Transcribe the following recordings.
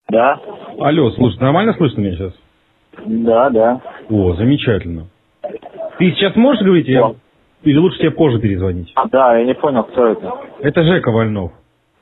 Да. Алло, слушай, нормально слышно меня сейчас? Да, да. О, замечательно. Ты сейчас можешь говорить, или лучше тебе позже перезвонить? Да, я не понял, кто это. Это Жека Вольнов.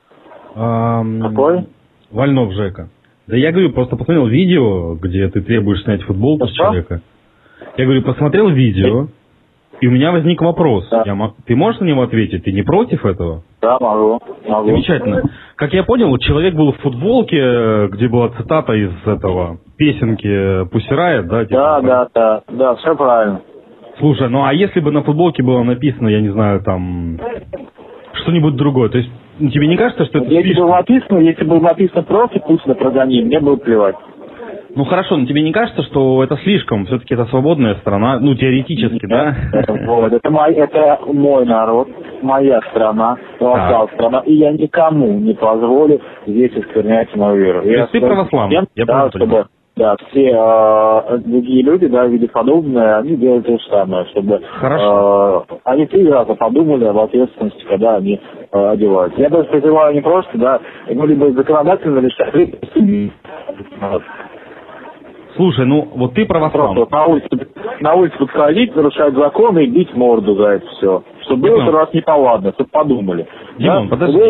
Какой? Вольнов Жека. Да я говорю, просто посмотрел видео, где ты требуешь снять футболку с человека. Я говорю, посмотрел видео, и у меня возник вопрос. Да. Ты можешь на него ответить? Ты не против этого? Да, могу. Замечательно. Как я понял, человек был в футболке, где была цитата из этого песенки Pussy Riot, да? Типа, да, все правильно. Слушай, ну а если бы на футболке было написано, я не знаю, там, что-нибудь другое, то есть тебе не кажется, что это если бы написано просто «Пусть прогони», мне было плевать. Ну хорошо, но тебе не кажется, что это слишком? Все-таки это свободная страна, ну теоретически, да? Это мой народ, моя страна, страна, и я никому не позволю здесь осквернять мою веру. То есть ты православный? Да, все другие люди, да, видя подобное, они делают то же самое, чтобы они 3 раза подумали об ответственности, когда они одеваются. Я даже призываю не просто, да, либо законодательно решать, либо... Слушай, ну вот ты православный. Просто на улице подходить, нарушать законы и бить морду за это все. Чтобы было что раз неповадно, чтобы подумали. Димон, подожди.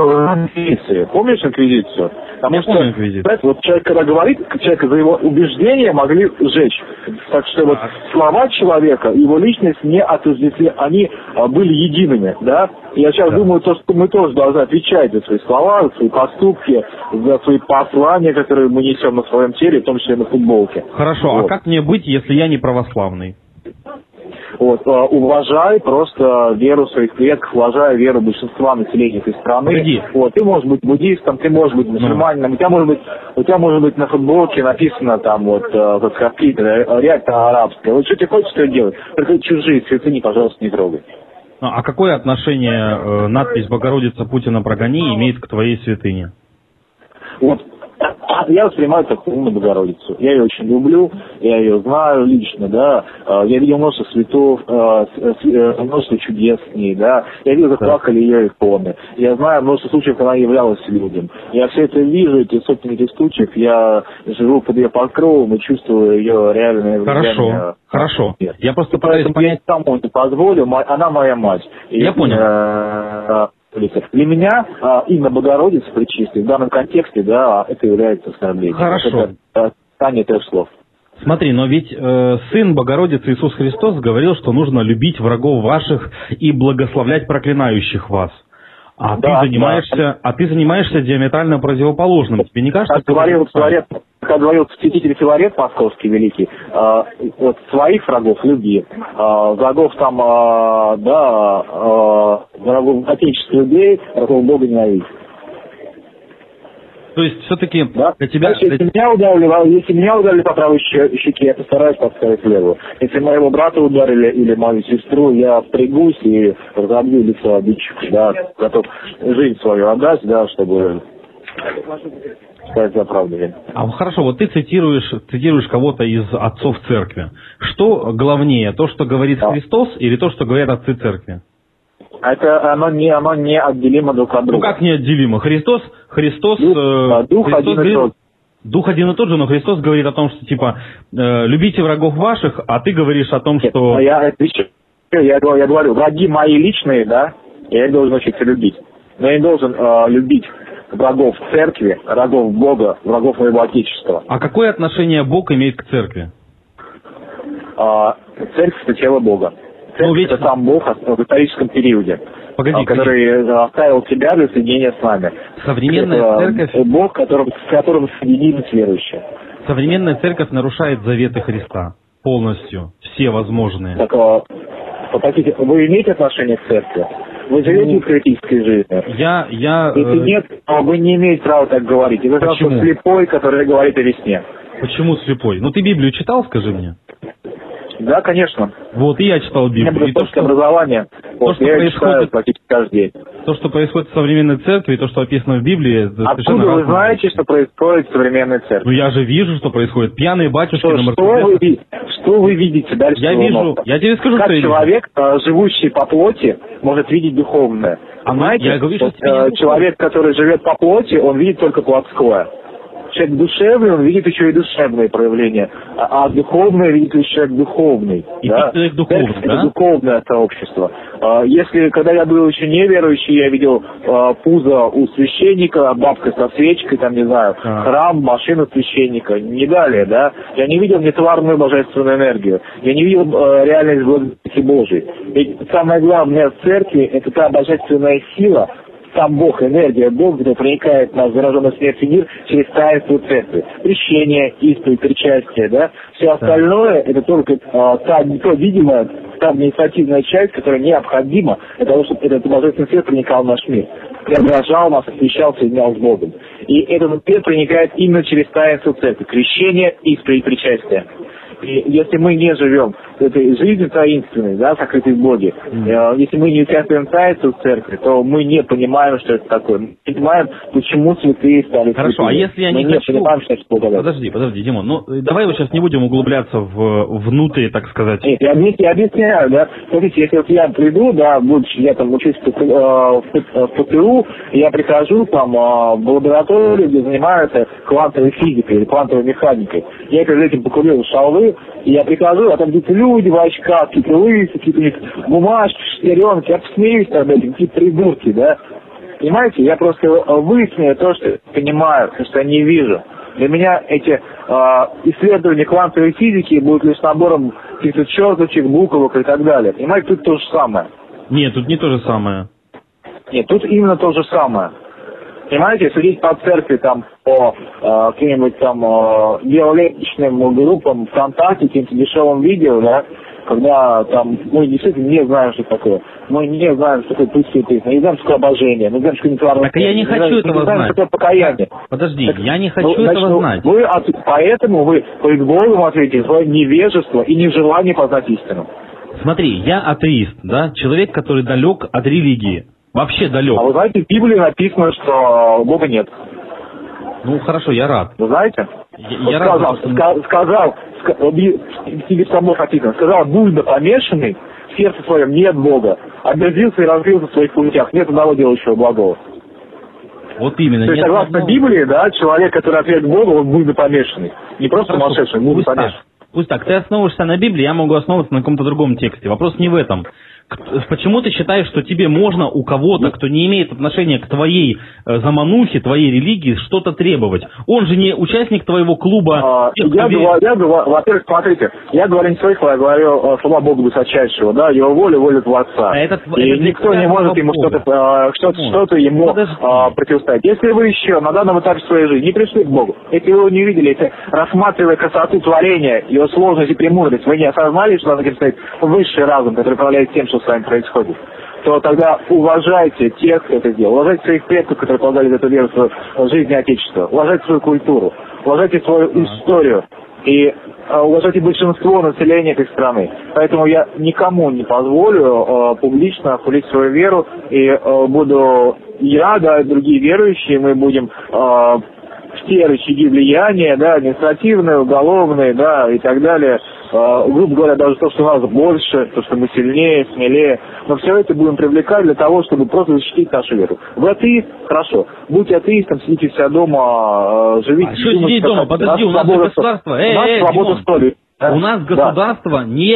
Помнишь инквизицию? Потому что, знаете, вот человек, когда говорит, человека за его убеждения могли сжечь. Так что вот слова человека, его личность не отождествлены, они были едиными, да? И я сейчас думаю, что мы тоже должны отвечать за свои слова, за свои поступки, за свои послания, которые мы несем на своем теле, в том числе на футболке. Хорошо, а как мне быть, если я не православный? Вот, уважай просто веру своих предков, уважай веру большинства населения этой страны. Погоди. Вот, ты можешь быть буддистом, ты можешь быть мусульманином, у тебя может быть на футболке написано там вот какие-то реально арабское. Вот что тебе хочешь, что делать? Только чужие святыни, пожалуйста, не трогай. А какое отношение надпись «Богородица Путина прогони» имеет к твоей святыне? Вот. Я воспринимаю как умную Богородицу. Я ее очень люблю, я ее знаю лично, да. Я видел множество цветов, множество чудес с ней, да. Я видел, как плакали ее иконы. Я знаю множество случаев, когда она являлась людям. Я все это вижу, эти сотни этих случаев. Я живу под ее покровом и чувствую ее реальное влияние. Хорошо. Я просто пытаюсь понять. Я никому не позволю, она моя мать. Я понял. Для меня имя Богородицы Пречистой в данном контексте, да, это является оскорблением. Хорошо. Это Таня трех слов. Смотри, но ведь Сын Богородицы Иисус Христос говорил, что нужно любить врагов ваших и благословлять проклинающих вас. А ты занимаешься диаметрально противоположным. Тебе не кажется? Как говорил святитель Филарет Московский великий, вот своих врагов люби, врагов там, врагов отечественных людей, врагов Бога ненавидь. То есть все-таки для тебя... Если меня ударили по правой щеке, я постараюсь подставить левую. Если моего брата ударили или мою сестру, я впрягусь и разобью лицо обидчику, да, готов жизнь свою отдать, да, чтобы сказать оправдание. Хорошо, вот ты цитируешь кого-то из отцов церкви. Что главнее, то, что говорит Христос, или то, что говорят отцы церкви? Оно не отделимо друг от друга. Ну как неотделимо? Христос Дух один и тот. Дух один и тот же, но Христос говорит о том, что типа любите врагов ваших, а ты говоришь о том, что... Я говорю, враги мои личные, да, я их должен учиться любить. Но я не должен любить врагов церкви, врагов Бога, врагов моего Отечества. А какое отношение Бог имеет к церкви? Церковь — это тело Бога. Это сам Бог в историческом периоде, который оставил тебя для соединения с нами. Современная церковь... Бог, с которым соединились верующие. Современная церковь нарушает заветы Христа полностью, все возможные. Так, вы имеете отношение к церкви? Вы живете в христианской жизни? Если нет, то вы не имеете права так говорить. Вы просто слепой, который говорит о весне. Почему слепой? Ну ты Библию читал, скажи мне? Да, конечно. Вот, и я читал Библию. У меня было образование. Я читаю практически каждый день. То, что происходит в современной церкви, и то, что описано в Библии... Откуда вы знаете, что происходит в современной церкви? Ну, я же вижу, что происходит. Пьяные батюшки на Мерседесах. Что вы видите дальше? Я тебе скажу, как человек, живущий по плоти, может видеть духовное. Знаете, человек, который живет по плоти, он видит только плотское. человек душевный, он видит еще и душевные проявления, а духовное видит лишь человек духовный. И да? Человек духовный, да? Это духовное сообщество. Если, когда я был еще неверующий, я видел пузо у священника, бабка со свечкой, там, не знаю, храм, машина священника, не далее, да, я не видел нетварную божественную энергию, я не видел реальность благодати Божией. И самое главное в церкви — это та божественная сила, сам Бог, энергия, Бог, который проникает в наш зараженный смертью мир через таинство церкви. Крещение, исповедь, причастие, да. Все остальное — это только та видимая, та административная часть, которая необходима для того, чтобы этот божественный свет проникал в наш мир. Преображал нас, освещал, соединял с Богом. И этот свет проникает именно через таинство церкви. Крещение, исповедь, причастие. И если мы не живем этой жизнью таинственной, да, сокрытой в Боге, если мы не участвуем в таинстве в церкви, то мы не понимаем, что это такое. Мы не понимаем, почему святые стали святыми. Хорошо, а если я не хочу... понимаем, что это благодать. Подожди, Димон, ну давай вот сейчас не будем углубляться внутрь, так сказать. Нет, я объясняю, да. Смотрите, если вот я приду, да, я там учусь в ПТУ, я прихожу там в лабораторию, где занимаются квантовой физикой или квантовой механикой. Я перед этим покурил шалвы, и я прихожу, а там какие-то люди в очках, какие-то лысые, какие-то у них бумажки, шестеренки, я посмеюсь над этим, какие-то придурки, да. Понимаете, я просто выясняю то, что я понимаю, то, что я не вижу. Для меня эти исследования квантовой физики будут лишь набором каких-то черточек, буквок и так далее. Понимаете, тут то же самое. Нет, тут не то же самое. Нет, тут именно то же самое. Понимаете, судить по церкви, там, по каким-нибудь там биолетичным группам ВКонтакте, каким-то дешевым видео, да, когда там мы действительно не знаем, что такое. Мы не знаем, что такое путь святых, мы не знаем, что такое обожение, мы не знаем, что такое нетварное. Так я не хочу этого знать. Что такое покаяние. Подожди, я не хочу этого знать. Поэтому вы перед Богом ответите свое невежество и нежелание познать истину. Смотри, я атеист, да, человек, который далек от религии. Вообще далек. А вы знаете, в Библии написано, что Бога нет. Ну, хорошо, я рад. Вы знаете? Я рад. Сказал, тебе самому написано, сказал, Будда помешанный, в сердце своем нет Бога, оберзился и разбился в своих путях, нет одного делающего благого. Вот именно. То есть, согласно Библии, да, человек, который отвергает Бога, он Будда помешанный. Не просто сумасшедший, Будда помешанный. Пусть так, ты основываешься на Библии, я могу основываться на каком-то другом тексте. Вопрос не в этом. Почему ты считаешь, что тебе можно у кого-то, кто не имеет отношения к твоей заманухе, твоей религии, что-то требовать? Он же не участник твоего клуба. Во-первых, смотрите, я говорю не своих слов, я говорю слова Бога Высочайшего, да, его воля Творца. И никто не может ему что-то ему противостоять. Если вы еще на данном этапе своей жизни не пришли к Богу, если вы его не видели, если рассматривая красоту творения, его сложность и премудрость, вы не осознали, что надо стоит высший разум, который управляет тем, что с вами происходит, то тогда уважайте тех, кто это сделал. Уважайте своих предков, которые полагали за эту веру в жизнь Отечества. Уважайте свою культуру. Уважайте свою историю. И уважайте большинство населения этой страны. Поэтому я никому не позволю публично хулить свою веру. И буду я, да, и другие верующие, мы будем все рычаги влияния, да, административные, уголовные, да, и так далее. Грубо говоря, даже то, что нас больше, то, что мы сильнее, смелее. Но все это будем привлекать для того, чтобы просто защитить нашу веру. Вы атеист? Хорошо. Будьте атеистом, сидите себя дома, живите. Что сидеть дома? Подожди, у нас государство. У нас государство не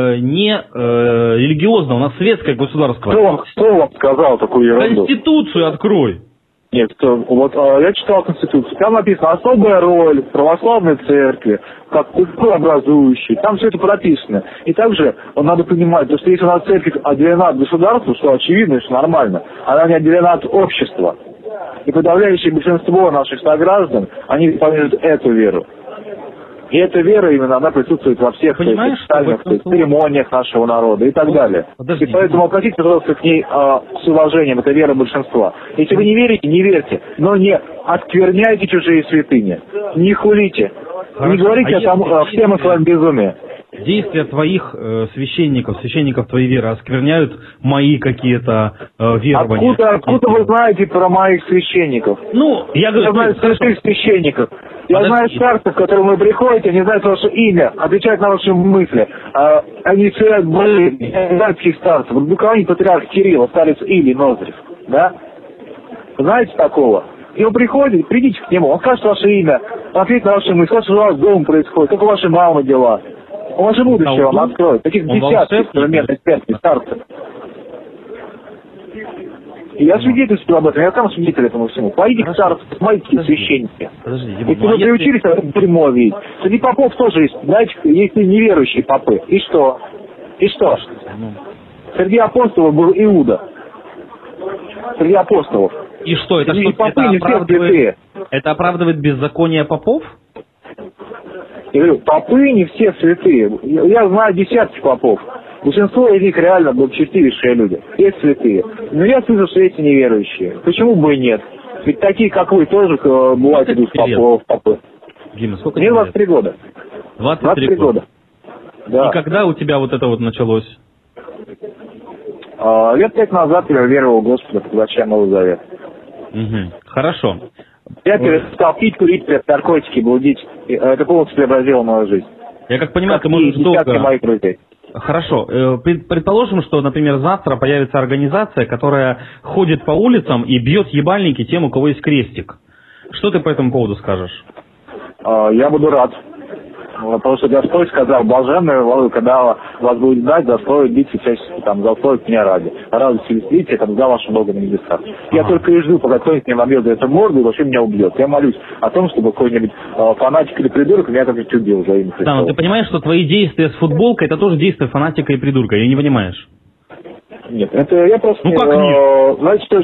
религиозное, у нас светское государство. Кто вам сказал такую ерунду? Конституцию открой. Нет, вот я читал Конституцию, там написано особая роль православной церкви, как культурообразующей, там все это прописано. И также надо понимать, что если у нас церковь отделена от государства, что очевидно, что нормально, она не отделена от общества. И подавляющее большинство наших сограждан, они исповедуют эту веру. И эта вера именно, она присутствует во всех официальных церемониях нашего народа и так далее. И поэтому относитесь, пожалуйста, к ней с уважением, это вера большинства. Если вы не верите, не верьте, но не оскверняйте чужие святыни, не хулите, не говорите всем о своем безумии. Действия твоих священников твоей веры оскверняют мои какие-то верования. Откуда вы знаете про моих священников? Я знаю святых священников. Я знаю старцев, к которым вы приходите, они знают ваше имя, отвечают на ваши мысли. Они исцеляют болезни. Я не знаю таких старцев. Вот Буковани патриарх Кирилл, старец Илий Ноздрев. Да? Знаете такого? И вы придите к нему, он скажет ваше имя, ответит на ваши мысли, что у вас дома происходит, как у вашей мамы дела. Он ваше будущее вам откроет. Таких десятки современных экспертов, старцев. И я свидетельствую об этом, я сам свидетель этому всему. Пойдите к старцу, посмотрите, священники. Если вы приучились, то это прямо видеть. Среди попов тоже есть, знаете, есть и неверующие попы. И что? И что? Среди апостолов был Иуда. Среди апостолов. И что, это что, попы, это оправдывает беззаконие попов? Я говорю, попы не все святые. Я знаю десятки попов. Большинство из них реально благочестивейшие люди. Есть святые. Но я слышу, что есть неверующие. Почему бы и нет? Ведь такие, как вы, тоже бывают идут в попы. Дима, сколько мне 23 года. 23 года. Да. И когда у тебя вот это вот началось? Лет 5 назад я веровал в Господа, поглощая Новый Завет. Угу. Хорошо. Я перестал пить, курить, наркотики, блудить. Это полностью преобразило мою жизнь. Я как понимаю, ты можешь долго... моих друзей. Хорошо. Предположим, что, например, завтра появится организация, которая ходит по улицам и бьет ебальники тем, у кого есть крестик. Что ты по этому поводу скажешь? Я буду рад. Потому что Господь сказал, блаженны, когда вас будет ждать, застоит биться всячески, там, застоит меня ради. Радуйтесь, веселитесь, я там за вашим Богом на небесах. Я только и жду, пока кто-нибудь мне набьет за это морду и вообще меня убьет. Я молюсь о том, чтобы какой-нибудь фанатик или придурок меня как-нибудь убил за имя Христова. Да, но ты понимаешь, что твои действия с футболкой, это тоже действия фанатика и придурка, или не понимаешь? Нет, это я просто... Ну как нет? Знаете, что...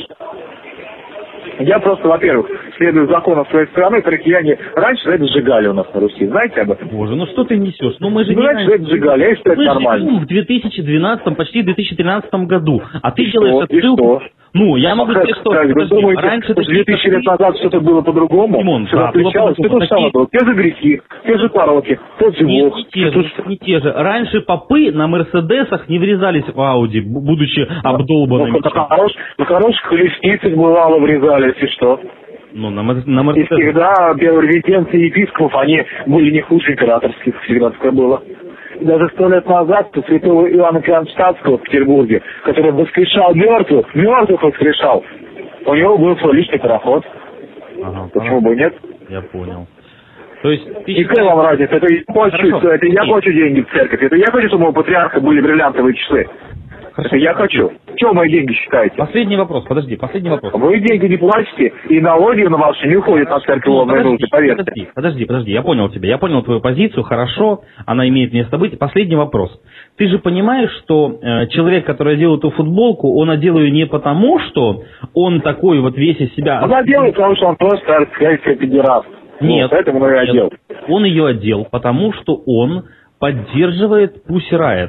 Я просто, во-первых, следую законам своей страны, крестьяне раньше это сжигали у нас на Руси. Знаете об этом? Боже, ну что ты несешь? Ну мы же не раньше это сжигали, я считаю, это нормально. Мы живем в 2012, почти 2013 году, а ты делаешь отсылку... Ну, я могу сказать, что... Вы думаете, раньше 2000 лет назад что-то было по-другому? Димон, что-то отличалось? Что то самое было? Те же грехи, те же пороки, тот же Бог. Не те же. Раньше попы на Мерседесах не врезались в Ауди, будучи обдолбанными. На хороших колесницах бывало врезались, и что? Ну, на Мерседесах. И всегда первые резиденции епископов, они были не хуже императорских, всегда такое было. И даже 100 лет назад святого Иоанна Кронштадтского в Петербурге, который воскрешал мертвых воскрешал, у него был свой личный пароход. Ага, почему бы и нет? Я понял. То есть ты и какая вам разница? Это я плачу деньги в церковь. Это я хочу, чтобы у патриарха были бриллиантовые часы. Это я хочу. Чего мои деньги считаете? Последний вопрос, последний вопрос. Вы деньги не платите, и налоги на ваши не уходят на церковь лобные руки, поверьте. Подожди, я понял тебя, я понял твою позицию, хорошо, она имеет место быть. Последний вопрос. Ты же понимаешь, что человек, который одел эту футболку, он одел ее не потому, что он такой вот весь из себя... Он одел, потому что он просто архаический педераст. Нет, поэтому он ее одел. Он ее одел, потому что он поддерживает Pussy Riot.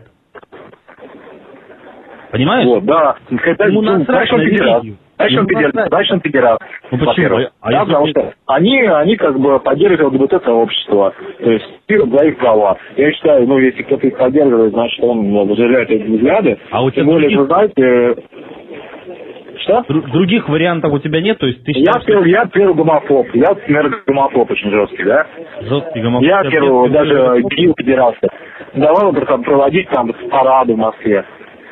Понимаешь? Вот, да. Дальше он педераст. Ну почему? Да, потому что они как бы поддерживают ЛГБТ-сообщество. То есть за их права. Я считаю, если кто-то их поддерживает, значит он разделяет эти взгляды. А у тебя тем более, вы знаете... Что? Других вариантов у тебя нет? То есть ты считаешь, я первый гомофоб. Я, наверное, гомофоб очень жесткий, да? Жесткий гомофоб. Я первый даже бил, педерался. Давай проводить там парады в Москве.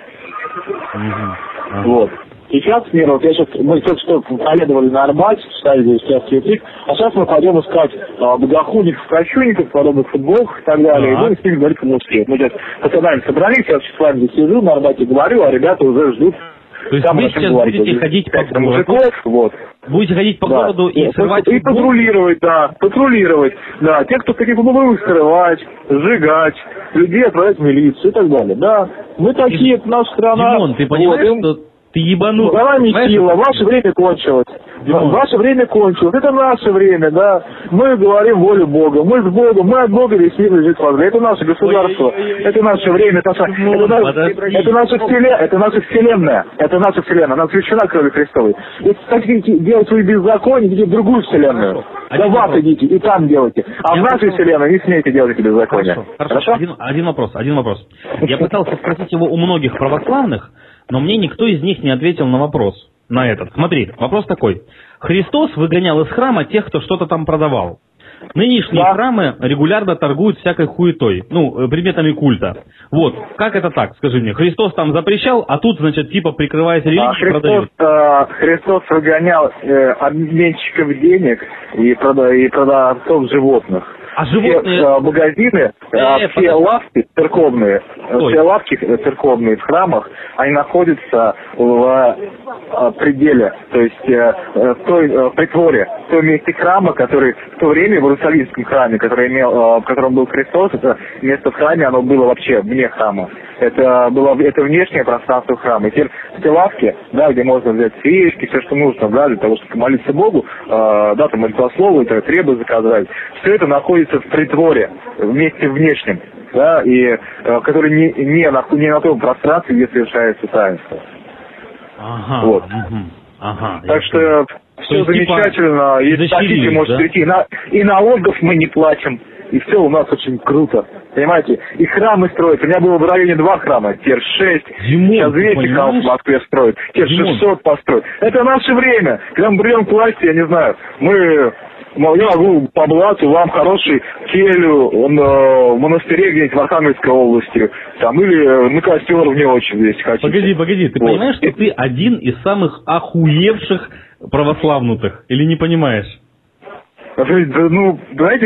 Вот. Сейчас, мы только что проследовали на Арбате, читали здесь сейчас святых, а сейчас мы пойдем искать богохульников, кощунников, подобных футболках и так далее, и будем с ними говорить по-мужски. Мы сейчас пацанами собрались, я сейчас с вами здесь сижу, на Арбате говорю, а ребята уже ждут. То есть вы сейчас будете ходить по городу, будете ходить по городу и срывать и патрулировать, да. Те, кто таких будут скрывать, сжигать, людей отправлять в милицию и так далее, да. Мы такие, это наша страна. Димон, ты понимаешь, что ты ебанул? За нами сила, ваше время кончилось. Ваше время кончилось, это наше время, да. Мы говорим волю Бога, мы с Богом, мы от Бога весь мир лежит возле. Это наше государство, это наше время, это наша вселенная, она освящена кровью Христовой. Если хотите делать свои беззакония, идите в другую вселенную. Да в ад идите и там делайте. А в нашей вселенной не смейте делать эти беззакония. Хорошо. Один вопрос. Я пытался спросить его у многих православных, но мне никто из них не ответил на вопрос. На этот. Смотри, вопрос такой. Христос выгонял из храма тех, кто что-то там продавал. Нынешние храмы регулярно торгуют всякой хуетой, ну, предметами культа. Вот, как это так, скажи мне? Христос там запрещал, а тут, значит, типа прикрываясь религией, продает. Христос выгонял обменщиков денег и продавцов животных. А животные... Все магазины, все лавки церковные, в храмах, они находятся в пределе, то есть в той притворе, в том месте храма, который в то время в Иерусалимском храме, в котором был Христос, это место в храме, оно было вообще вне храма. Это внешнее пространство храма. И теперь эти лавки, да, где можно взять свечки, все, что нужно, да, для того, чтобы молиться Богу, да, там молитвословы, требы заказать, все это находится в притворе, в месте внешнем, да, и который не на том пространстве, где совершается таинство. Ага. Вот. Ага. Так что все замечательно. Если хотите, можете прийти. И налогов мы не платим. И все у нас очень круто. Понимаете? И храмы строят. У меня было в районе 2 храма. Теперь 6. Сейчас 200 храмов в Москве строят. Теперь 600 построят. Это наше время. Когда мы придем к власти, я не знаю, я могу по блату вам хороший келью в монастыре где-нибудь в Архангельской области, там, или на костер в не очень, если хотите. Погоди, ты понимаешь, что ты один из самых охуевших православнутых, или не понимаешь? Ну, знаете,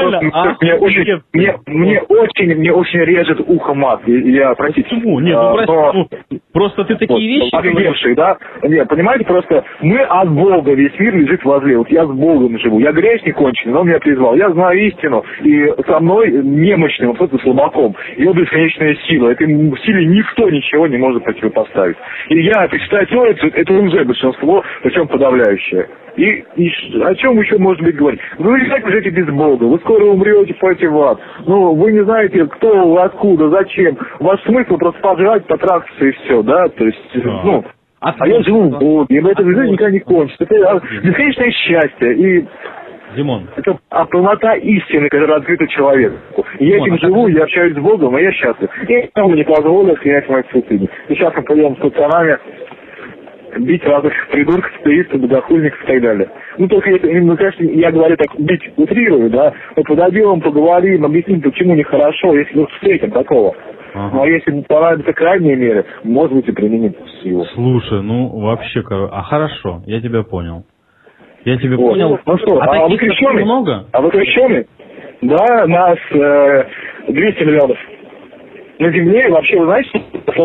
мне очень режет ухо мат. Простите. Почему? Нет, просто ты такие вещи говоришь. Да? Нет, понимаете, просто мы от Бога, весь мир лежит возле. Вот я с Богом живу. Я грешник конченый, но он меня призвал. Я знаю истину. И со мной немощным, абсолютно слабаком. Его бесконечная сила. Этой силе никто ничего не может противопоставить. И я почитаю теорию, это уже большинство, причем подавляющее. И о чем еще может быть говорить? Вы не знаете, живете без Бога, вы скоро умрете, пойдете в ад. Ну, вы не знаете, кто вы, откуда, зачем. Ваш смысл просто пожрать, потрахаться и все, да? То есть, а я живу в Боге, и эта жизнь никогда не кончится. Это бесконечное счастье. И Димон. Это полнота истины, которая открыта человеку. И я этим живу, я общаюсь с Богом, и я счастлив. И никому не позволю снять мои святыни. И сейчас мы пойдем с пацанами бить разных придурков, спеистов, богохульников и так далее. Ну, только это, конечно, я говорю так, бить утрирую, да, мы подойдем, поговорим, объясним, почему нехорошо, если мы встретим такого. Ага. Но если понадобится крайние меры, может быть, и применим силу. Слушай, вообще, хорошо, я тебя понял. Я тебя понял. Ну что, а вы крещеный? Много? А вы крещеный? Да, нас 200 миллионов. На Земле вообще, вы знаете,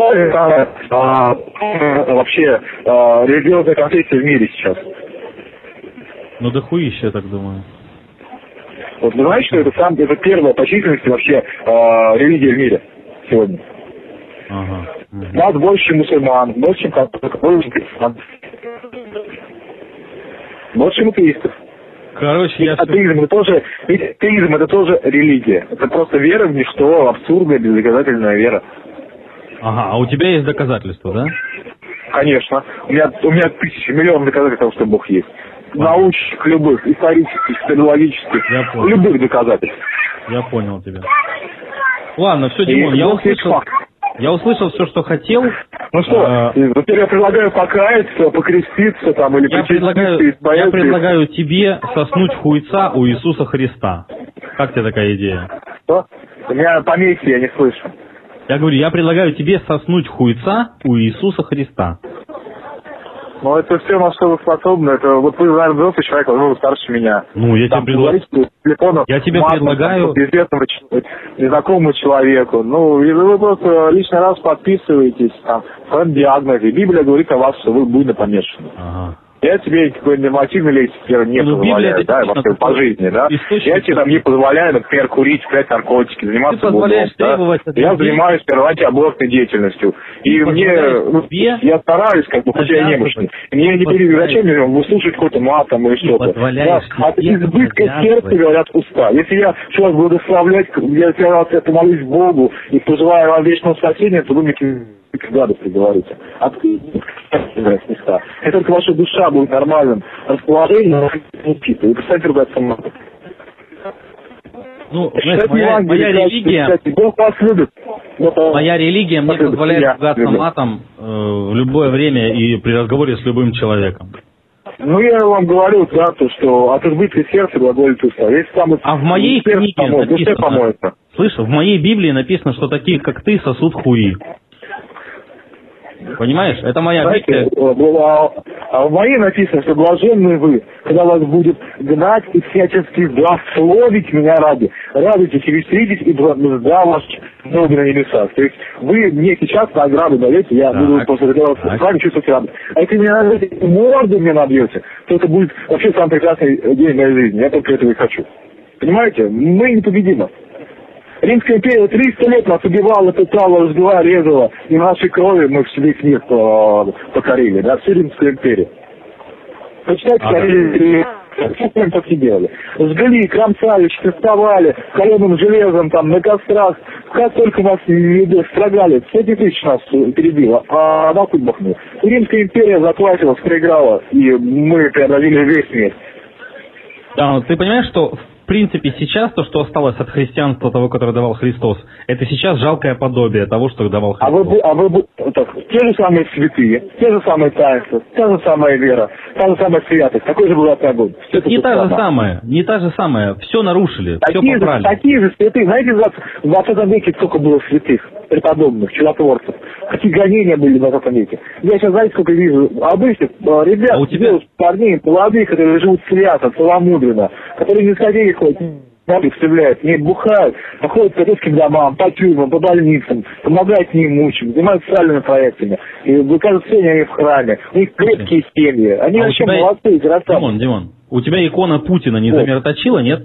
вообще религиозная конфессия в мире сейчас. Ну да хуище, я так думаю. Вот вы знаете, что это первая по численности вообще религия в мире сегодня? Ага. Нас больше мусульман, больше католиков, больше христиан, больше атеистов. Короче, атеизм это тоже религия. Это просто вера в ничто, абсурдная, бездоказательная вера. Ага, а у тебя есть доказательства, да? Конечно. У меня тысячи, миллионов доказательств того, что Бог есть. Научных, любых, исторических, социологических, любых доказательств. Я понял тебя. Ладно, все, Димон, я услышал все, что хотел. Ну что, теперь я предлагаю покаяться, покреститься там или я предлагаю тебе соснуть хуйца у Иисуса Христа. Как тебе такая идея? Что? У меня помехи, я не слышу. Я говорю, я предлагаю тебе соснуть хуйца у Иисуса Христа. Ну, это все, на что вы способны. Это вот вы, наверное, взрослый человек, вы старше меня. Ну, я тебе предлагаю... Известному, незнакомому человеку. Ну, и вы просто лишний раз подписываетесь, там, в своем диагнозе. Библия говорит о вас, что вы буйно помешаны. Ага. Я тебе какой-то нормативный лексик не позволяю, да, вообще по жизни, да. Я тебе там не позволяю, например, курить, пить наркотики, заниматься блудом, да. Я занимаюсь антиабортной деятельностью. И я стараюсь, хотя я немощный. Мне не перед зачем мне выслушать какой-то мат там или что-то. Да, от избытка сердца говорят уста. Если я хочу благословлять, я помолюсь Богу и пожелаю вам вечного спасения, то вы мне гадости говорите. Это только ваша душа будет нормальным расположением, и представьте, ругаться мной. Ну, знаешь, моя религия... Бог вас любит. Моя религия мне позволяет ругаться матом в любое время и при разговоре с любым человеком. Ну, я вам говорю, да, то, что от избытка сердца глаголит уста. Если там а в моей книге написано, слышь, в моей Библии написано, что таких, как ты, сосут хуи. Понимаешь? Это моя Библия. А в моей написано, что блаженны вы, когда вас будет гнать и всячески злословить меня ради. Радуйтесь и веселитесь, и да вас много на небесах. То есть вы мне сейчас награду даете, я буду после этого с вами чувствовать радость. А если меня набьете, морду мне набьете, то это будет вообще самый прекрасный день моей жизни. Я только этого и хочу. Понимаете? Мы непобедимы. Римская империя 300 лет нас убивала, пытала, разбила, резала. И нашей крови мы в себе мир покорили, да, всю Римскую империю. Почитайте, что мы так и делали. Жгли, кромсали, штрафовали, каленым железом, там, на кострах. Как только нас строгали, 100 тысяч нас перебило, а на путь бахнули. Римская империя заплатилась, проиграла, и мы преодолели весь мир. Да, ты понимаешь, что в принципе сейчас то, что осталось от христианства того, которое давал Христос, это сейчас жалкое подобие того, что давал Христос. Те же самые святые, те же самые таинства, та же самая вера, та же самая святость, такой же был огонь. Не та же самая, все нарушили, все побрали. Такие же святые, знаете, в 20 веке сколько было святых, преподобных, чудотворцев, какие гонения были в 20 веке. Я сейчас, знаете, сколько вижу обычных ребят, парней, молодых, которые живут свято, целомудренно, которые не сходили ходят, представляют, не бухают, а ходят по детским домам, по тюрьмам, по больницам, помогают неимущим, занимаются социальными проектами. И выкажут сегодня они в храме. У них крепкие семьи. Они вообще молодцы, красавцы. Димон, у тебя икона Путина не замироточила, нет?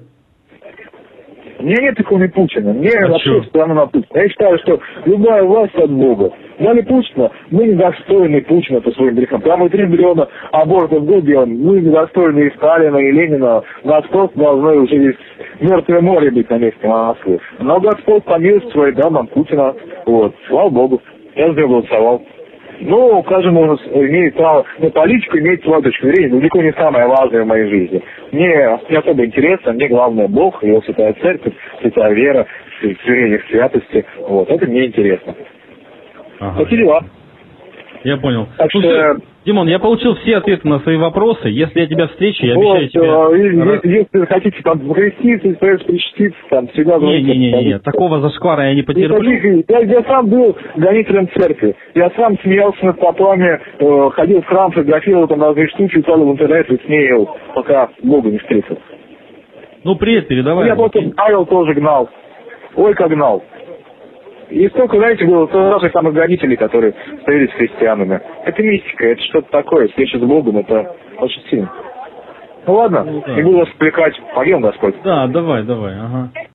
У меня нет иконы Путина. Мне вообще страна на Путина. Я считаю, что любая власть от Бога. Дали Путина, мы недостойны Путина по своим грехам. Прямо мы 3 миллиона абортов в год делаем. Мы недостойны и Сталина, и Ленина. Нас просто должны уже здесь мертвое море быть на месте Москвы. Но Господь по милости своей дал нам Путина. Вот. Слава Богу. Я за него голосовал. Ну, каждому имеет право на политику, имеет свою точку зрения, но далеко не самое важное в моей жизни. Мне не особо интересно, мне главное Бог, Его Святая Церковь, Святая Вера, смирение в святости. Вот, это мне интересно. Такие дела. Я понял. Так что... Димон, я получил все ответы на свои вопросы. Если я тебя встречу, я обещаю тебе... Если хотите там покреститься, причаститься, там всегда... Не, такого зашквара я не потерплю. Я сам был гонителем церкви. Я сам смеялся над попами, ходил в храм, фотографировал там разные штуки, устал в интернет и смеял, пока Бога не встретил. Ну, привет передавай. Я потом Павел тоже гнал. Ой, как гнал. И столько, знаете, было тоже самых гонителей, которые становились христианами. Это мистика, это что-то такое. Встреча с Богом, это очень сильно. Ну ладно, не буду вас отвлекать. Пойдем, Господь. Да, давай, ага.